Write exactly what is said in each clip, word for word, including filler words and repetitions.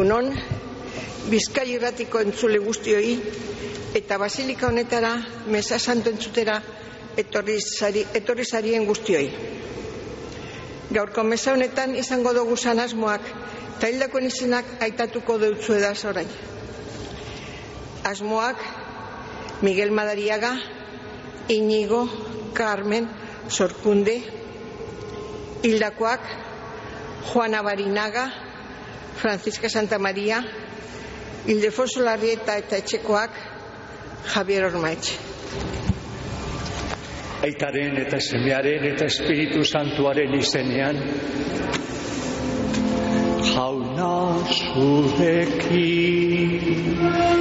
Egunon, Bizkai Irratiko entzule guztioi eta basilika honetara meza santo entzutera etorri zarien guztioi. Gaurko meza honetan izango dugu asmoak eta hildakoen izenak aitatuko deutzu edaz orain. Asmoak Miguel Madariaga, Iñigo, Carmen, Sorkunde. Hildakoak Juana Barinaga, Francisca Santamaria, Ildefonso Larrieta eta etxekoak Javier Ormaetxe. Aitaren eta semearen eta Espiritu Santuaren izenean, jauna zurekin.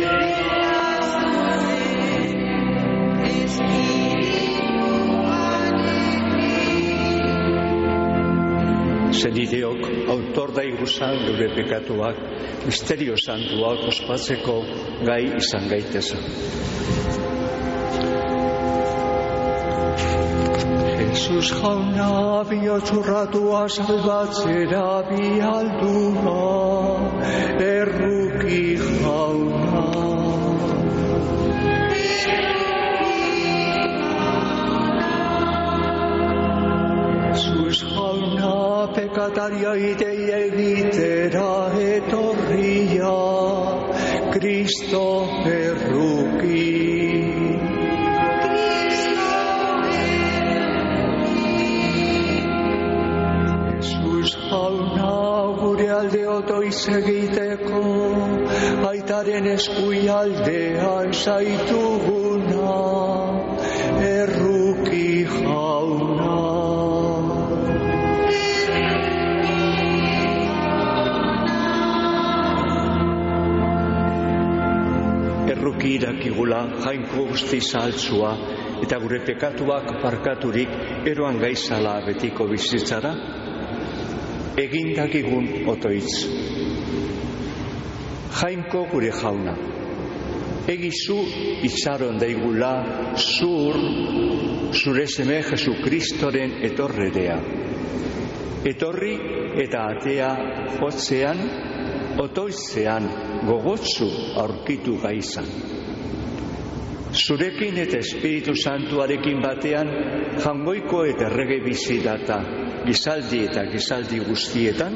Zenideok, autor da iguzan gure pekatuak, misterio santuak ospatzeko gai izan gaitezen. Jesus jauna bihotxurratua salbatzera bialdua, erruki jauna. Jesus jauna pekataria idei egitera etorria, Kristo erruki. Jauna gure alde otoiz egiteko, aitaren eskuialdean zaituguna, erruki jauna. Erruki irakigula jainko guzti zahaltzua eta gure pekatuak barkaturik eroan gaizala betiko bizitzara, egindakigun otoitz. Jainko gure jauna, egizu itxaron daigula zur, zure seme Jesu Kristoren etorrerea. Etorri eta atea hotzean, otoitzean gogotzu aurkitu gaizan. Zurekin eta Espiritu Santuarekin batean jangoiko eta errege bizidata, gizaldi eta gizaldi guztietan.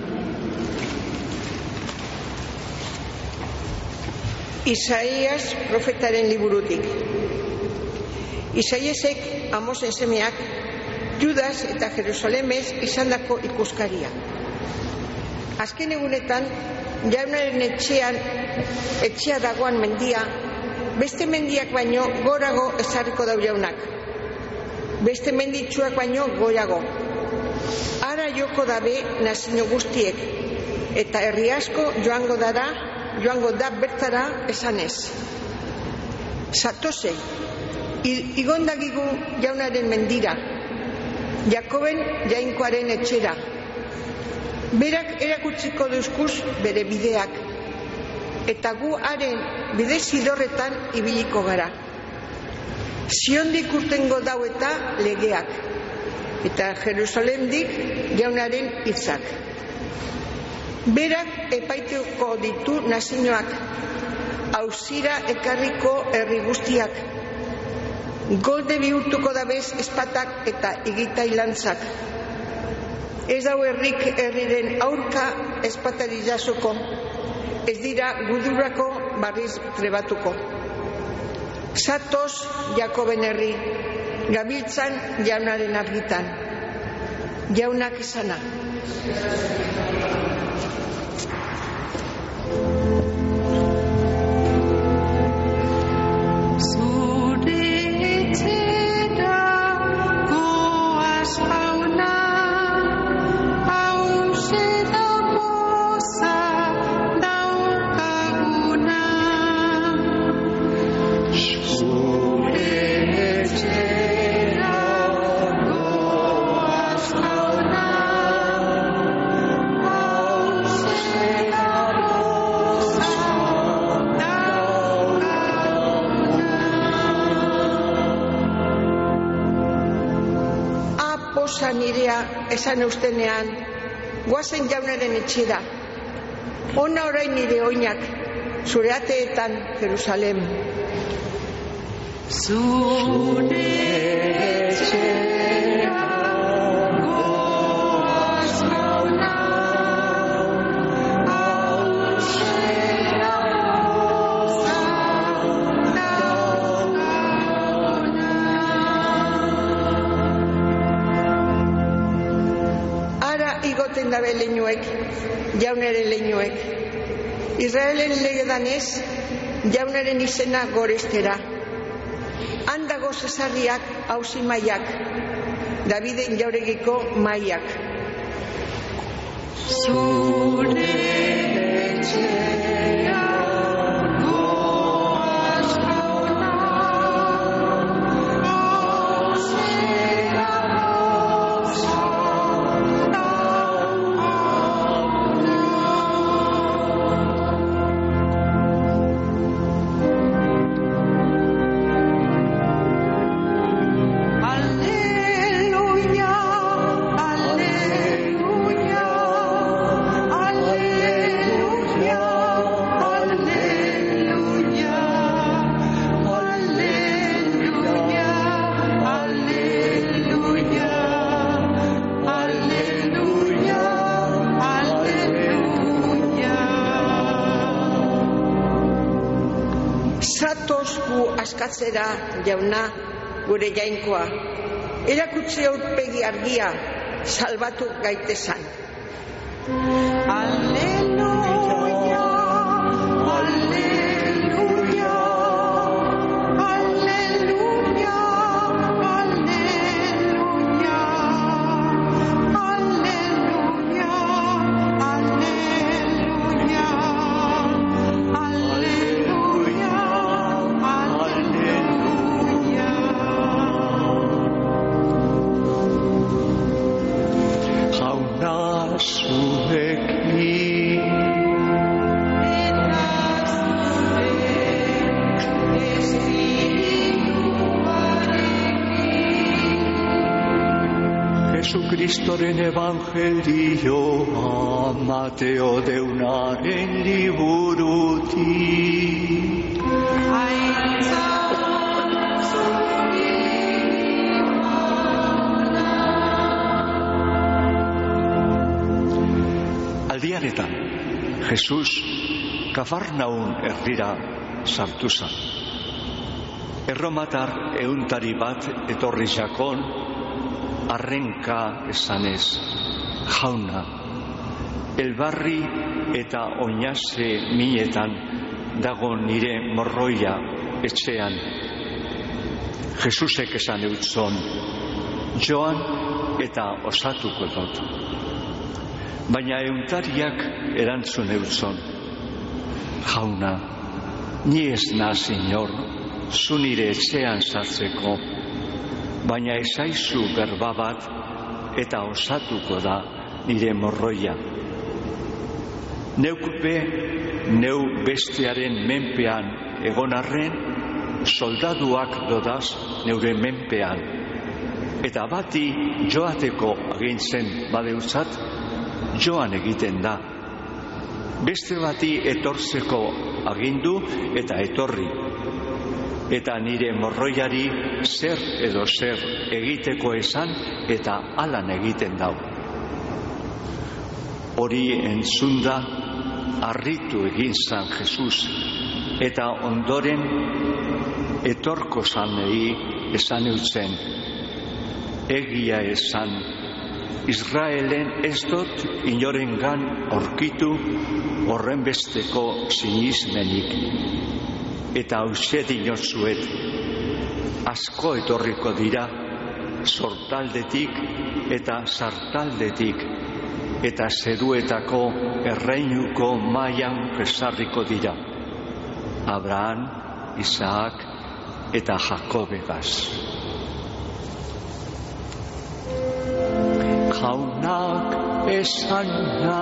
Isaias profetaren liburutik. Isaiasek Amosen semeak Judas eta Jerusalemez izandako ikuskaria. Azken egunetan jaunaren etxean etxea dagoan mendia, beste mendiak baino gorago ezarriko dau jaunak. Beste menditsuak baino goiago. Ara joko dabe nazio guztiek, eta herri asko joango dara, joango da bertara esanez. Zatozei, igondagigu jaunaren mendira, Jakoben jainkoaren etxera. Berak erakutsiko duzkuz bere bideak, eta gu haren bide zidorretan ibiliko gara. Ziondik urtengo dau eta legeak, eta Jerusalemdik jaunaren hitzak. Berak epaituko ditu nazioak, auzira ekarriko herri guztiak. Golde bihurtuko dabez espatak eta igitailantzak. Ez dau herrik herriren aurka espatari jasoko, ez dira gudurako barriz trebatuko. Zatoz Jakoben herri, gabiltzan jaunaren argitan. Jaunak izana. Nirea esan eustenean, guazen jaunaren etxera, Ona orain nire oinak, zure ateetan, Jerusalem. Zure etxera goaz jauna, hauxera zauna gauna. Ara igoten dabe leinuek, jaunaren leinuek. Israelen legedanez, jaunaren izena gorestera. Handago Zesarriak auzi maiak, Daviden jauregiko maiak. Zure etxera goaz jauna, hauxera zauna gauna. Alleluia, alleluia, alleluia, alleluia, alleluia, alleluia, alleluia, alleluia. Zatoz gu askatzera, jauna, gure jainkoa. Erakutsi aurpegi argia, salbatu gaitezan. Alleluia, alleluia, alleluia, alleluia, alleluia, alleluia, alleluia, alleluia. Jauna zurekin eta zure espirituarekin. Jesukristoren evangelioa Mateo deunaren liburutik. Aldianetan, Jesus Kafarnaun herrira sartu zen. Erromatar euntari bat etorri jakon, arrenka esanez, jauna, elbarri eta oinase minetan dago nire morroia etxean. Jesusek esan eutzon, joan eta osatuko dut. Baina euntariak erantzun eutzon, jauna, ni ez naz inor, zu nire etxean sartzeko, baina esaizu berba bat eta osatuko da nire morroia. Neukpe, neu bestearen menpean egon arren, soldaduak dodaz neure menpean. Eta bati joateko agintzen badeutzat, joan egiten da. Beste bati etortzeko agindu eta etorri. Eta nire morroiari zer edo zer egiteko esan eta alan egiten dau. Hori entzunda harritu egin zan Jesus, eta ondoren etorko zanei esan eutzen, egia esan, Israelen ez dut inorengan aurkitu horrenbesteko sinismenik. Eta hauxe dinotzuet, asko etorriko dira, sortaldetik eta sartaldetik, eta zeruetako erreinuko mailan jesarriko dira. Abraham, Isaac eta Jakobegaz. Jaunak esana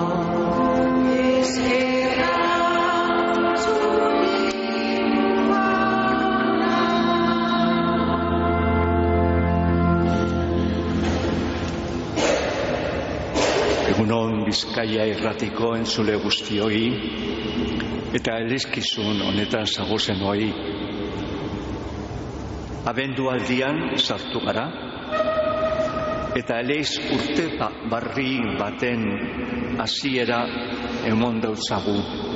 eskerra zuri jauna. Egunon Bizkaia irratiko entzule guztioi eta elizkizun honetan zagozen hoi. Abendu aldian sartu gara eta eleiz urte barri baten hasiera emon dautzagu.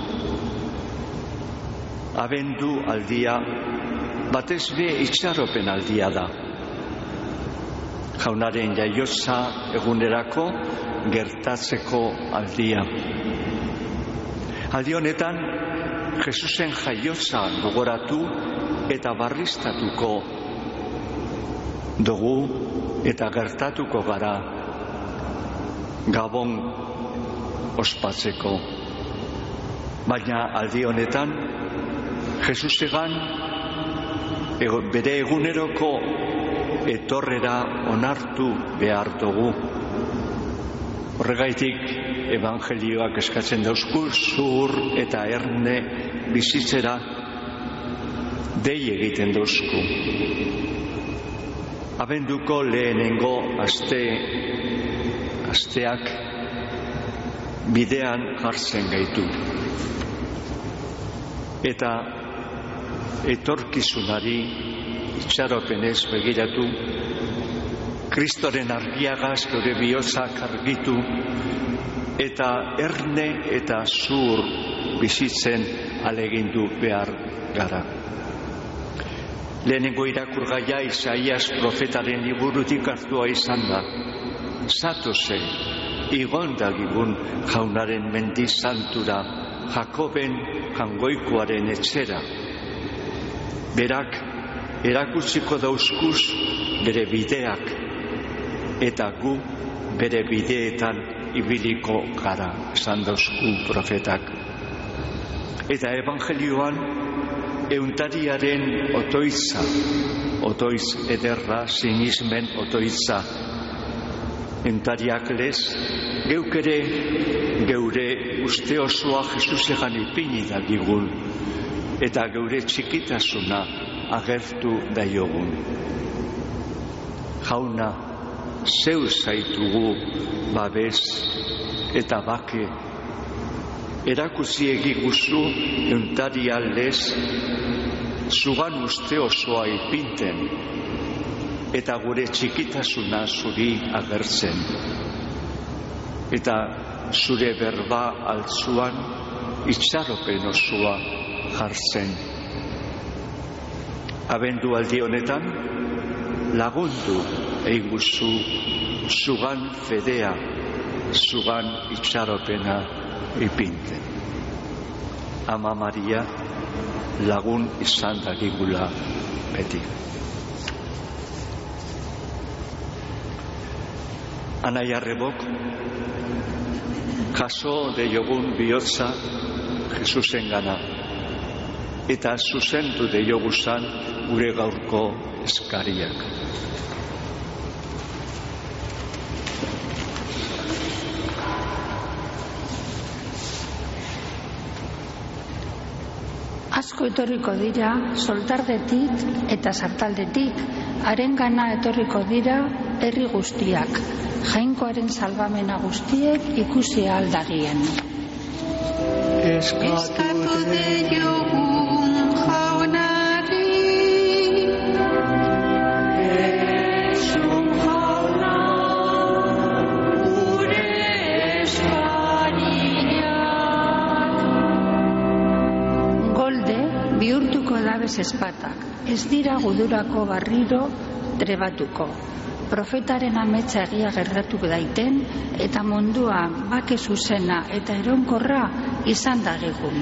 Abendu aldia batez be itxaropen aldia da. Jaunaren jaiotza egunerako gertatzeko aldia. Aldi honetan, Jesusen jaiotza gogoratu eta barriztatuko dugu eta gertatuko gara Gabon ospatzeko. Baina aldi honetan, Jesusegan bere eguneroko etorrera onartu behar dugu. Horregaitik evangelioak eskatzen dauzku zuhur eta erne bizitzera dei egiten dauzku. Abenduko lehenengo aste asteak bidean jartzen gaitu. Eta etorkizunari itxaropenez begiratu, Kristoren argiagaz gure bihotzak argitu eta erne eta zur bizitzen alegindu behar gara. Lehenengo irakurgaia Isaias profetaren liburutik hartua izan da. Zatoze, igondagigun jaunaren mendi santura, Jakoben jangoikoaren etxera. Berak erakutsiko dauzkuz bere bideak eta gu bere bideetan ibiliko gara, esan dauzku profetak. Eta evangelioan euntariaren otoitza, otoitz ederra, sinismen otoitza. Euntariak lez, geukere geure uste osoa Jesusegan ipini dagigun eta geure txikitasuna agertu daiogun. Jauna, zeu zaitugu babes eta bake, erakutsi egiguzu euntari aldez, zugan uste osoa ipinten, eta gure txikitasuna zuri agertzen. Eta zure berba altzuan itxaropen osoa jartzen. Abendu aldi honetan, lagundu eiguzu zugan fedea, zugan itxaropena ipinten. Ama Maria lagun izan dagigula beti. Anai arrebok, jaso deiogun bihotza Jesusen gana, eta zuzendu deioguzan gure gaurko eskariak. Asko etorriko dira soltardetik eta sartaldetik, harengana etorriko dira herri guztiak, jainkoaren salbamena guztiek ikusi aldagien. Eskatu deiogun jaunari, Jesu jauna, gure eskariak. Golde bihurtuko dabez espatak, ez dira gudurako barriro trebatuko. Profetaren ametsa egia gertatuko daiten eta mundua bake zuzena eta eronkorra izan dagigun.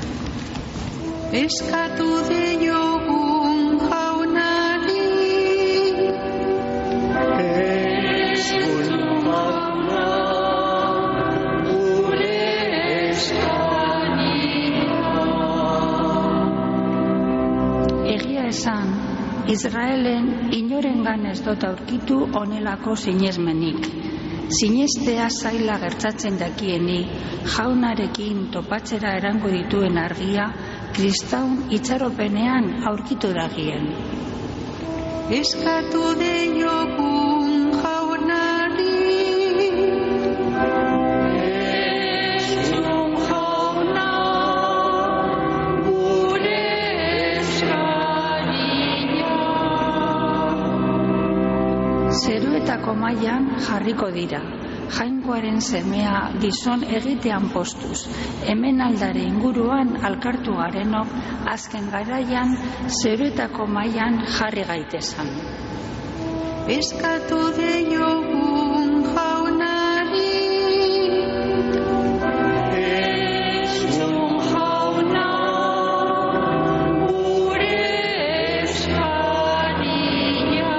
Eskatu deiogun jaunari, Jesu jauna, gure eskariak. Egia esan, Israelen inorengan ez dut aurkitu honelako sinesmenik. Sinestea zaila gertatzen dakieni, jaunarekin topatzera erango dituen argia, kristaun itxaropenean aurkitu dagien. Eskatu deiogun jaunari, zuretako mailan jarriko dira. Jainkoaren semea gizon egitean postuz, hemen aldare inguruan alkartu garenok azken garaian zeruetako mailan jarri gaitezan. Eskatu diogun jaunari, Ezun jauna, gure eskaria.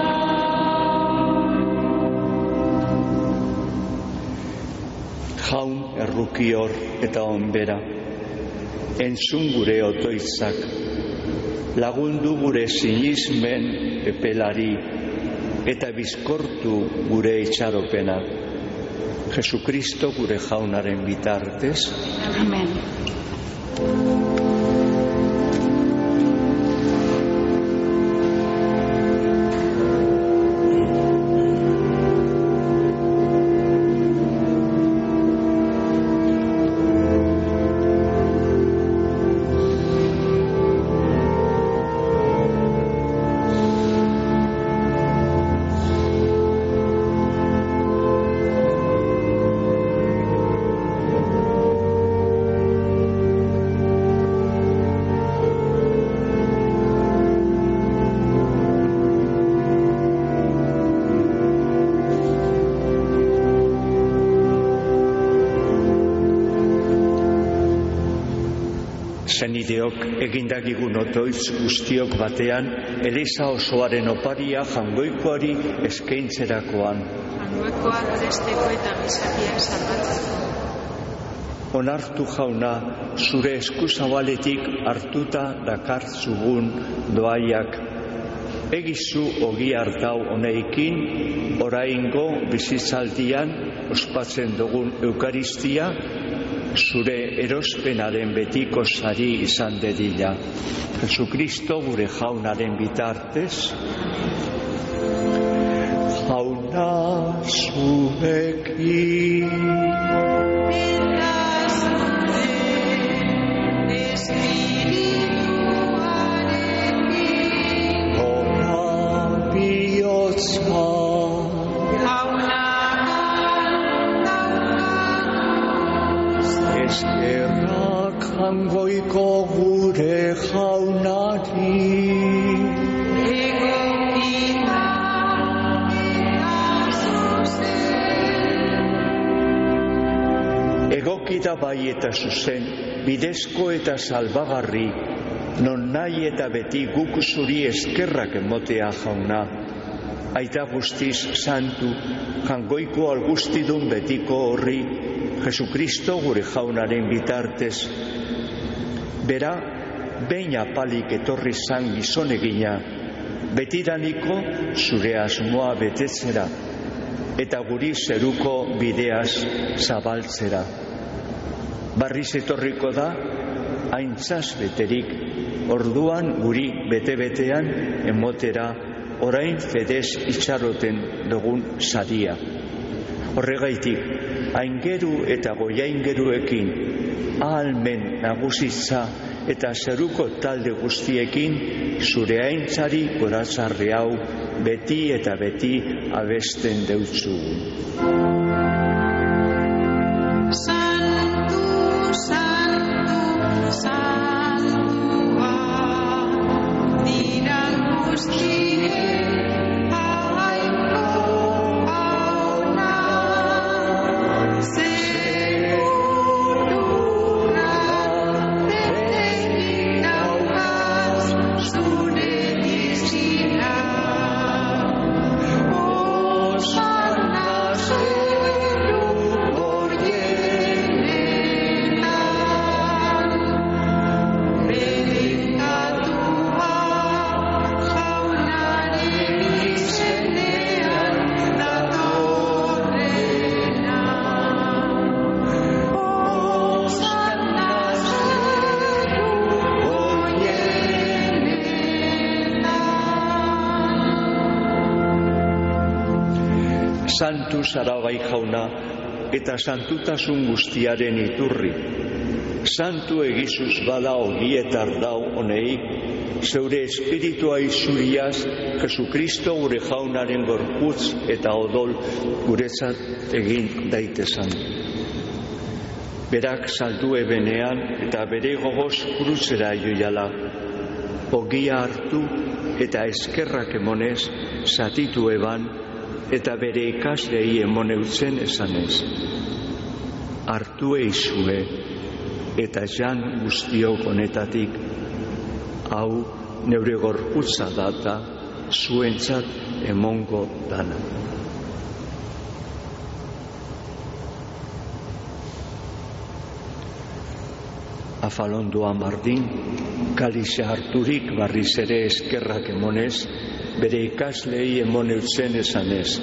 Jaun errukior eta onbera, entzun gure otoitzak, lagundu gure sinismen epelari, eta bizkortu gure itxaropena. Jesukristo gure jaunaren bitartez. Amen. Zenideok egindagigun otoitz guztiok batean, Eliza osoaren oparia jangoikoari eskaintzerakoan. Jangoikoak presteko eta gizakiak salbatzeko. Onartu jauna, zure eskuzabaletik hartuta dakartzugun doaiak. Egizu ogi hartau honeikin, oraingo bizitzaldian ospatzen dugun Eukaristia, zure erospenaren betiko sari izan dedila. Jesukristo gure jaunaren bitartez. Jauna zuekin. Eta zure espirituarekin. Gora bihotza. Eskerrak jangoiko gure jaunari. Egokita eta zuzen. Egokita bai eta zuzen, bidezko eta salbagarri, non nahi eta beti guk zuri eskerrak emotea jauna. Aita guztiz santu, jangoiko algustidun betiko horri, Jesukristo gure jaunaren bitartez. Bera, behin apalik etorri zan gizonegina, betidaniko zure asmoa betetzera, eta guri zeruko bideaz zabaltzera. Barriz etorriko da, aintzaz beterik, orduan guri bete-betean emotera, orain fedez itxaroten dugun saria. Horregaitik, aingeru eta goiaingeruekin, ahalmen nagusitza eta zeruko talde guztiekin, zure aintzari goratzarri hau beti eta beti abesten deutzugu. Santu, santu, santua, dira guztiek. Santu zara bai jauna, eta santutasun guztiaren iturri. Santu egizuz bada ogietar dau honei, zeure espiritua izuriaz, Jesukristo gure jaunaren gorputz eta odol guretzat egin daitezan. Berak saldu ebenean eta bere gogoz kruzera joiala, ogia hartu eta eskerrak emonez zatitu eban eta bere ikaslei emoneutzen esanez. Hartu eizue eta jan guztiok honetatik, hau neure gorputza data zuentzat emongo dana. Afalondoa Mardin, kalixa harturik barriz ere eskerrak emonez, bere ikaslei emoneutzen esanez.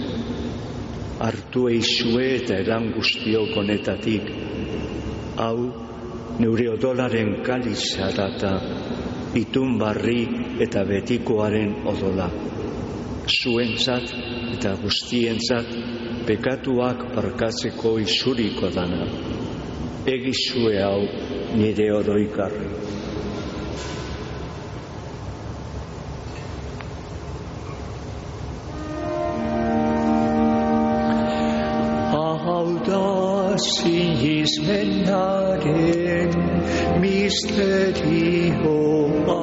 Hartu eizue eta edan guztiok honetatik, hau neure odolaren kalixa data, itun barri eta betikoaren odola. Zuentzat eta guztientzat pekatuak barkatzeko izuriko dana. Egizue hau nire oroikarri. Hau da sinismenaren misterioa.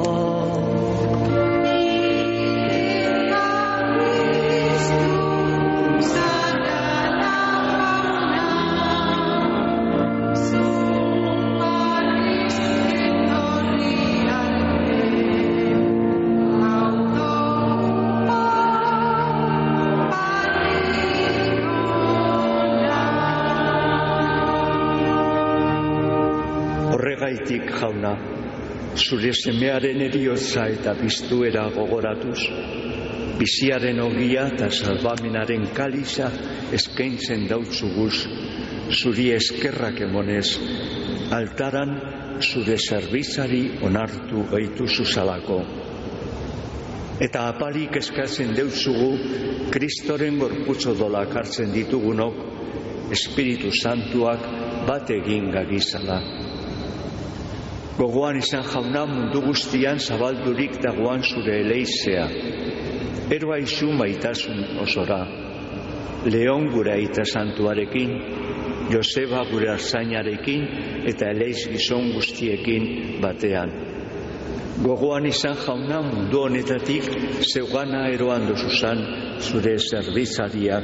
Horregaitik, jauna, zure semearen eriotza eta biztuera gogoratuz, biziaren ogia eta salbamenaren kaliza eskaintzen dautzuguz, zuri eskerrak emonez, altaran zure zerbitzari onartu gaitu zuzalako. Eta apalik eskatzen deutzugu, Kristoren gorputz odolak hartzen ditugunok, Espiritu Santuak bat egin gagizala. Gogoan izan, jauna, mundu guztian zabaldurik dagoan zure eleizea. Eroa izu maitasun osora. Leon gure aita santuarekin, Joseba gure arzainarekin eta eleiz gizon guztiekin batean. Gogoan izan, jauna, mundu honetatik zeugana eroan dozuzan zure zerbitzariak.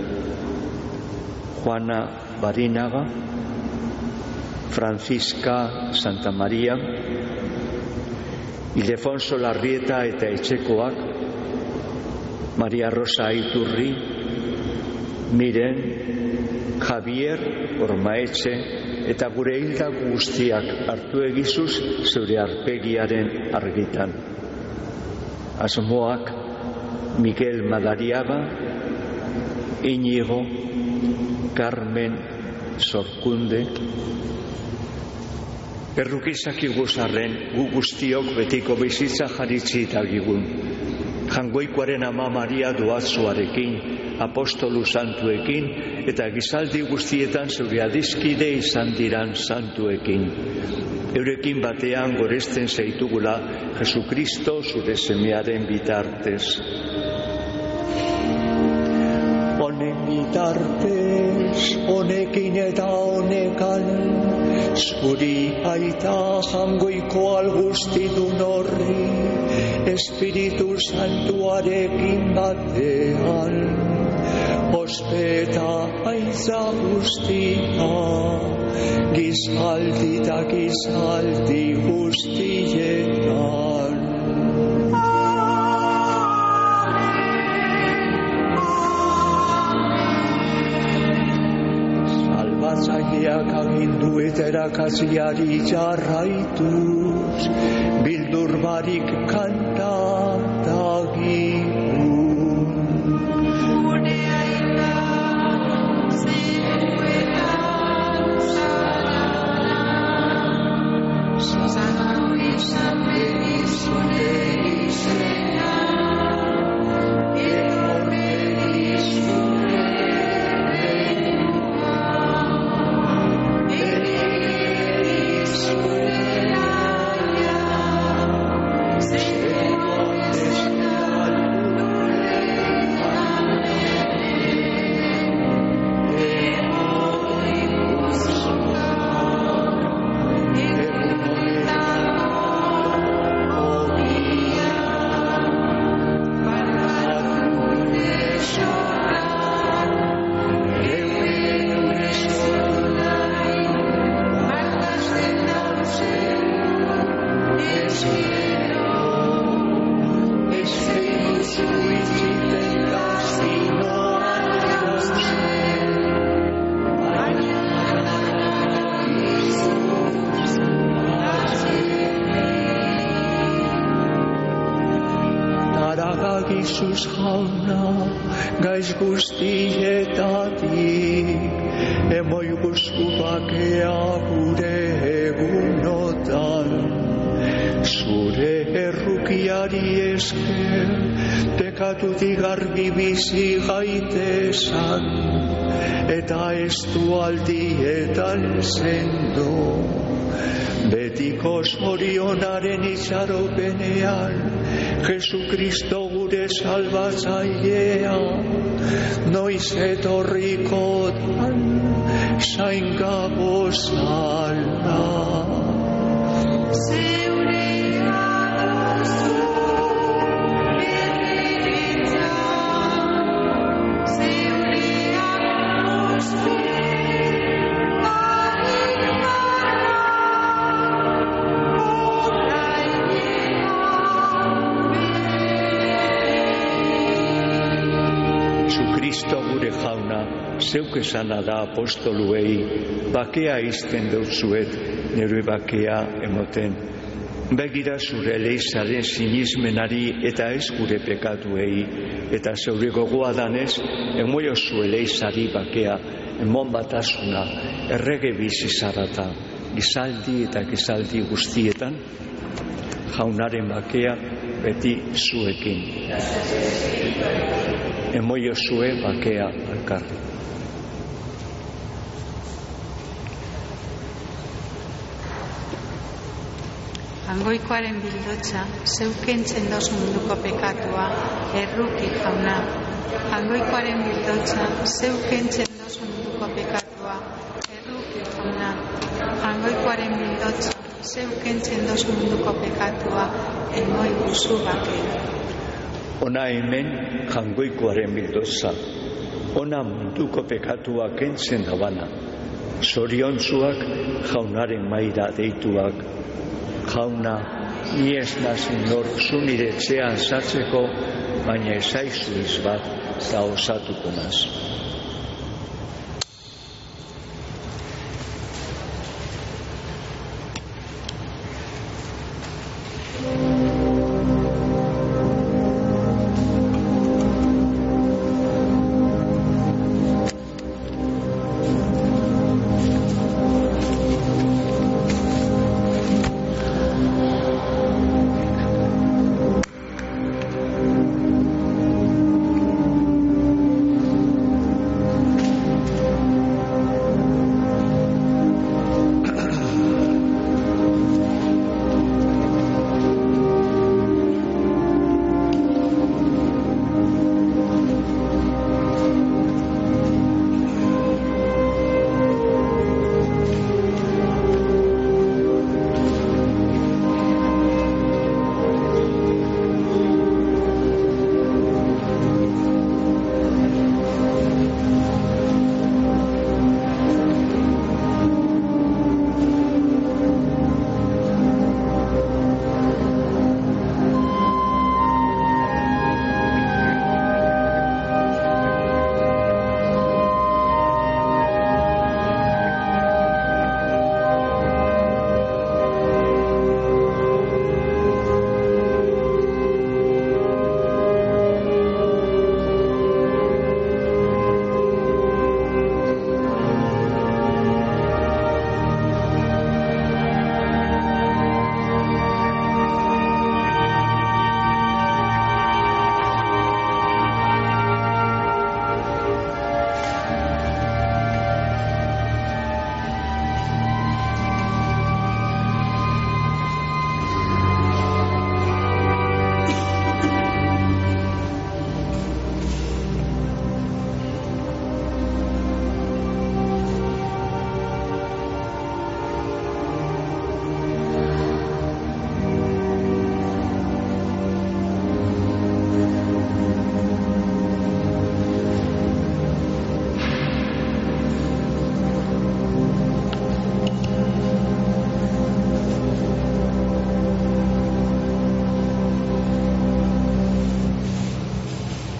Juana Barinaga, Francisca Santa Maria, Ildefonso Larrieta eta etxekoak, Maria Rosa Aiturri, Miren, Javier Ormaetxe eta gure hildak guztiak hartu egizuz zure arpegiaren argitan. Asmoak Miguel Madariaga, Iñigo, Carmen Sorkunde. Errukizak iguzarren, gu guztiok betiko bizitza jaritzi dagigun. Jangoikoaren ama Maria Duatzuarekin, apostolu santuekin, eta gizaldi guztietan zure adizkide izan diran santuekin. Eurekin batean goresten zaitugula Jesukristo zure semearen bitartez. Honen bitartez, honekin eta honekan, zuri aita jangoiko algustidun horri, Espiritu Santuarekin batean, ospeta aitza guztia, gizaldi eta gizaldi guztietan. Salbatzaileak agindu eta erakatziari jarraituz, bildur barik kanta dagigun. Gure aita zeruetan zarara, zanatu izan benizune izena, edo benizune benua, edo benizune aia. Jesus jauna, gaiz guztietatik, emoi guzku bakea gure egunotan. Zure errukiari esker, pekatutik garbi bizi gaitezan, eta ez du aldietan sendo. Betiko zorionaren itxaropenean, Jesukristo gure salbatzailea, noiz etorriko dan, zain gabozala. Zeuk esana da apostoluei, bakea izten dutzuet, nire bakea emoten. Begira zure leizaren sinismenari eta ez gure pekatuei, eta zeure gogoa danez, emoio zue leizari bakea, emon batasuna, errege bizi zarata, gizaldi eta gizaldi guztietan, jaunaren bakea beti zuekin. Emoio zue bakea alkarri. Hangoikoaren bildotza, zeukentzen doz munduko pekatua, erruki jauna. Hangoikoaren bildotza, zeukentzen doz munduko pekatua, erruki jauna. Hangoikoaren bildotza, zeukentzen doz munduko pekatua, emoi guzu bakea. Ona hemen jangoikoaren bildotza, ona munduko pekatua kentzen dabana, zoriontzuak jaunaren maira deituak. Jauna, ni ez nazin nor zu nire etxean sartzeko, baina ezaizu izbat eta osatuko naz.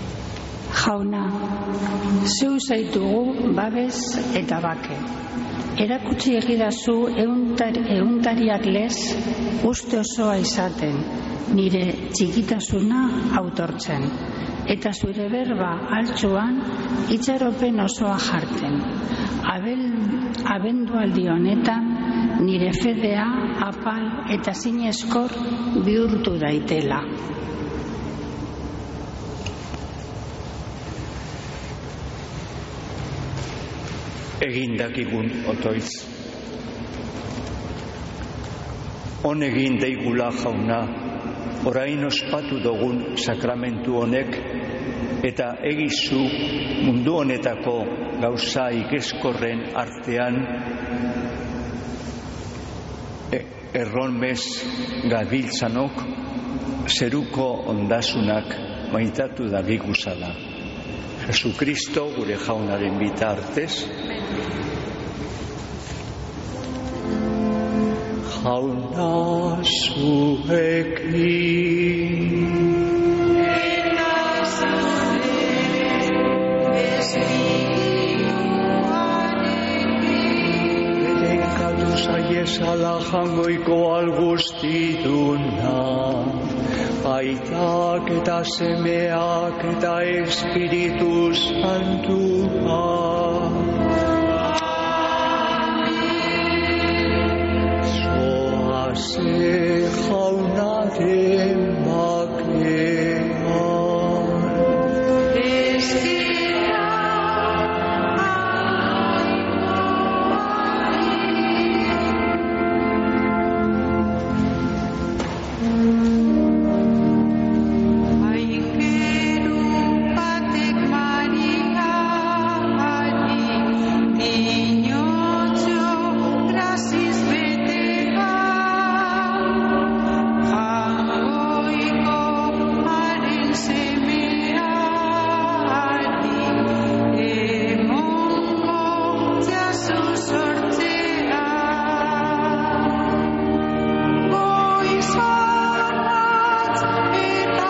Jauna, zeu zaitugu babes eta bake. Erakutsi egidazu eguntariak lez uste osoa izaten, nire txikitasuna autortzen, eta zure berba altxuan itxaropen osoa jartzen. Abel, abendualdi honetan nire fedea apal eta zinezkor bihurtu daitela. Egin dakigun otoitz. On egin deigula jauna, orain ospatu dugun sakramentu honek, eta egizu mundu honetako gauza ikeskorren artean erronmez gabiltzanok zeruko ondasunak maitatu dagiguzala. Jesukristo gure jaunaren bitartez. Jauna zuekin eta zure espirituarekin bedekatu zaiezala jangoiko algustiduna, aitak eta semeak eta Espiritu Santua. Zoaze jaunaren bakean. Ezkera aingeru batek Mariari dinotxo graziz beteka, jangoiko haren semeari emongo jaso sortzea. Goiz arratz eta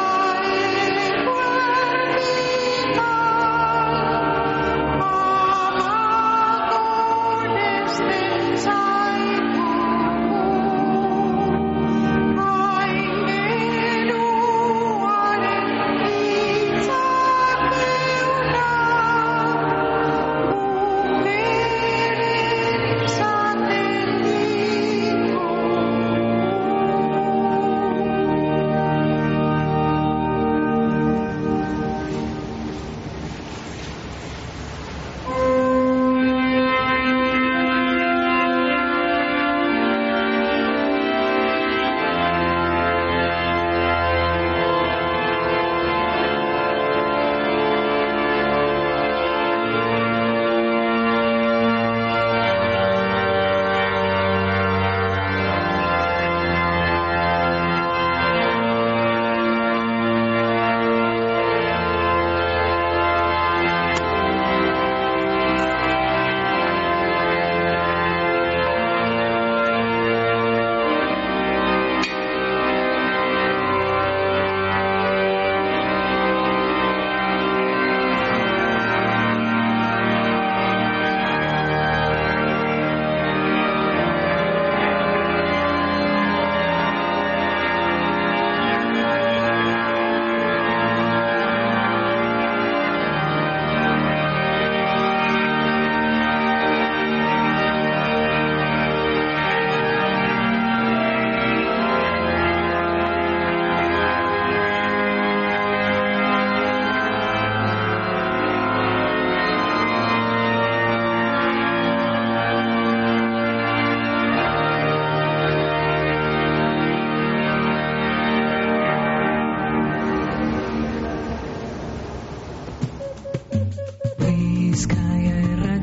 Rizkaia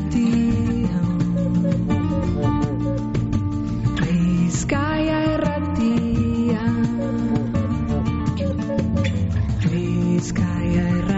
erratia, Rizkaia erratia, Rizkaia erratia.